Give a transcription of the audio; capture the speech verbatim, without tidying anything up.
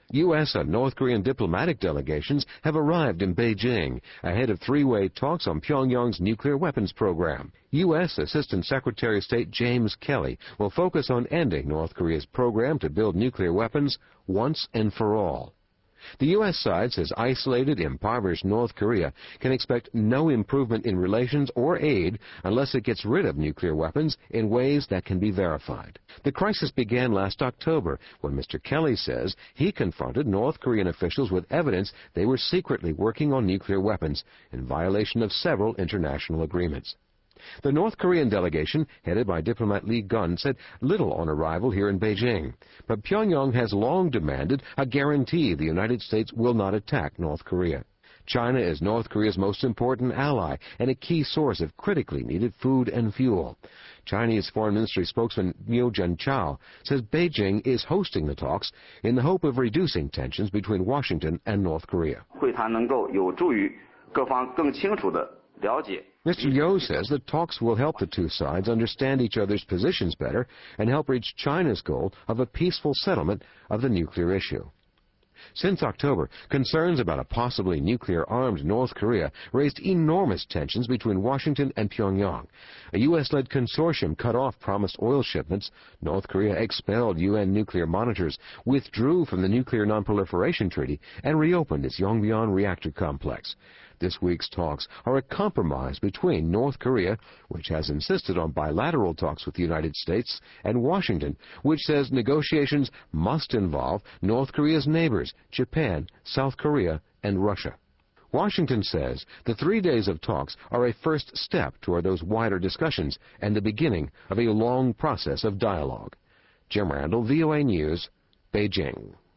U S and North Korean diplomatic delegations have arrived in Beijing ahead of three-way talks on Pyongyang's nuclear weapons program. U S Assistant Secretary of State James Kelly will focus on ending North Korea's program to build nuclear weapons once and for all. The U S side says isolated, impoverished North Korea can expect no improvement in relations or aid unless it gets rid of nuclear weapons in ways that can be verified. The crisis began last October when Mister Kelly says he confronted North Korean officials with evidence they were secretly working on nuclear weapons in violation of several international agreements. The North Korean delegation, headed by diplomat Lee Gun, said little on arrival here in Beijing. But Pyongyang has long demanded a guarantee the United States will not attack North Korea. China is North Korea's most important ally and a key source of critically needed food and fuel. Chinese Foreign Ministry spokesman Miu Jianchao says Beijing is hosting the talks in the hope of reducing tensions between Washington and North Korea. Mister Yo says the talks will help the two sides understand each other's positions better and help reach China's goal of a peaceful settlement of the nuclear issue. Since October, concerns about a possibly nuclear-armed North Korea raised enormous tensions between Washington and Pyongyang. A U S-led consortium cut off promised oil shipments. North Korea expelled U N nuclear monitors, withdrew from the Nuclear Non-Proliferation Treaty, and reopened its Yongbyon reactor complex. This week's talks are a compromise between North Korea, which has insisted on bilateral talks with the United States, and Washington, which says negotiations must involve North Korea's neighbors, Japan, South Korea, and Russia. Washington says the three days of talks are a first step toward those wider discussions and the beginning of a long process of dialogue. Jim Randall, V O A News, Beijing.